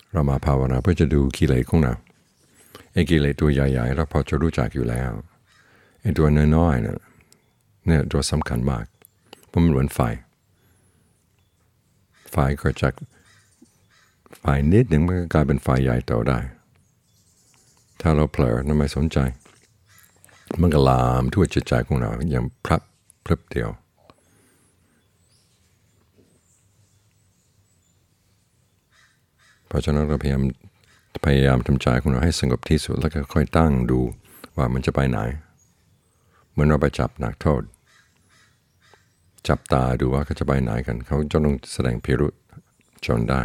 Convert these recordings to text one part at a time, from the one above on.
เรามาภาวนาเพื่อจะดูกิเลสของเราไอ้กิเลสตัวใหญ่ๆเราพอจะรู้จักอยู่แล้วไอ้ตัวน้อยๆเนี่ยตัวสำคัญมากเพราะมันเหมือนไฟเกิดจากไฟนิดหนึ่งมันก็กลายเป็นไฟใหญ่โตได้ถ้าเราเผลอไม่สนใจมันก็ลามทั่วจิตใจของเราอย่างพริบเดียวเพราะฉะนั้นเราพยายามทำใจของเราให้สงบที่สุดแล้วก็ค่อยตั้งดูว่ามันจะไปไหนเหมือนเราไปจับนักโทษจับตาดูว่าเขาจะไปไหนกันเขาจะต้องแสดงพิรุธจนได้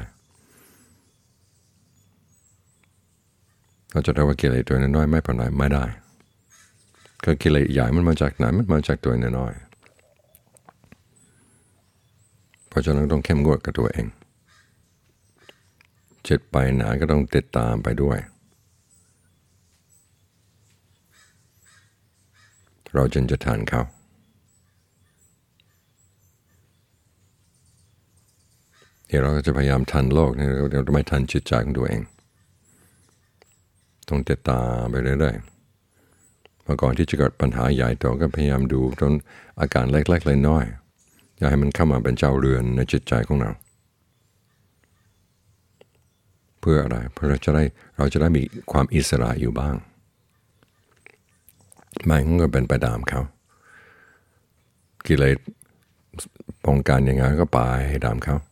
เราจะได้ว่ากิเลสตัวน้อยๆไม่เป็นไรไม่ได้ก็กิเลสใหญ่มันมาจากไหนมันมาจากตัวน้อยเพราะฉะนั้นต้องเข้มงวดกับตัวเองจิตไปไหนก็ต้องติดตามไปด้วยเราจึงจะทันเขาเดี๋ยวเราจะพยายามทันโลกเนี่ยเราจะไม่ทันจิตใจของตัวเองต้องติดตามไปเรื่อยๆเมื่อก่อนที่จะเกิดปัญหาใหญ่โตก็พยายามดูจนอาการเล็กๆน้อยๆอย่าให้มันเข้ามาเป็นเจ้าเรือนในจิตใจของเราเพื่ออะไรเพื่อเราจะได้มีความอิสระอยู่บ้างไม่งั้นก็เป็นไปตามเขากิเลสป้องกันยังไงก็ไปตามเขา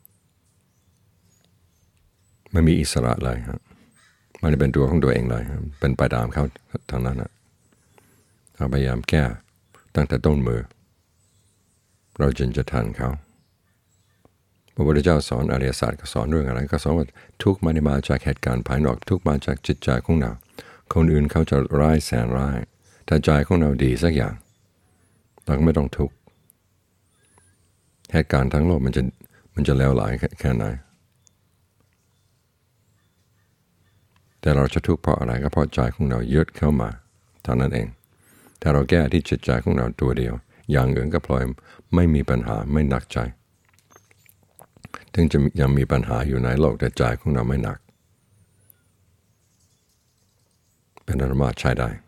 ไม่มีอิสระเลยครับมันเป็นตัวของตัวเองเลยเป็นไปตามเขาทางนั้นนะเราพยายามแก้ตั้งแต่ต้นมือเราจึงจะทันเขาพระพุทธเจ้าสอนอริยสัจก็สอนเรื่องอะไรก็สอนว่าทุกข์ไม่ได้มาจากเหตุการณ์ภายนอกทุกข์มาจากจิตใจของเราคนอื่นเขาจะร้ายแสนร้ายถ้าใจของเราดีสักอย่างเราก็ไม่ต้องทุกข์เหตุการณ์ทั้งโลกมันจะเลวร้ายแค่ไหนแต่เราจะทุกข์เพราะอะไรก็เพราะใจของเรายึดเข้ามาเท่านั้นเองถ้าเราแก้ที่จิตใจของเราตัวเดียวอย่างอื่นก็พลอยไม่มีปัญหาไม่หนักใจถึงจะยังมีปัญหาอยู่ในโลกแต่ใจของเราไม่หนักเป็นธรรมะใช้ได้